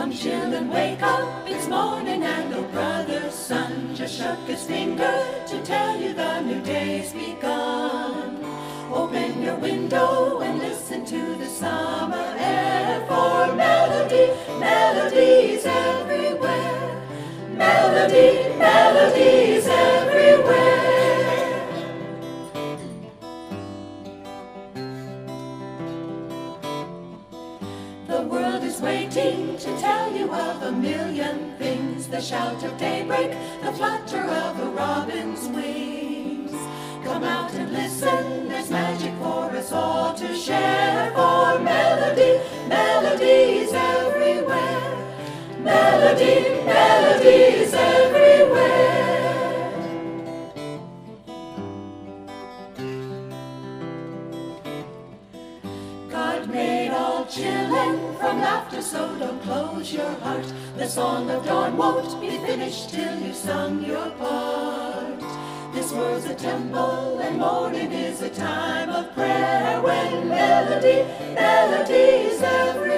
Come children, wake up, it's morning, and oh brother sun just shook his finger to tell you the new day's begun. Open your window and listen to the summer air, for melody, melodies everywhere. Melody, melodies everywhere. The world is waiting to tell you of a million things, the shout of daybreak, the flutter of a robin's wings. Come out and listen, there's magic for us all to share, for melody, melodies everywhere. Melody, melodies everywhere. God made all children from laughter, so don't close your heart. The song of dawn won't be finished till you've sung your part. This world's a temple and morning is a time of prayer, when melody, melodies everywhere.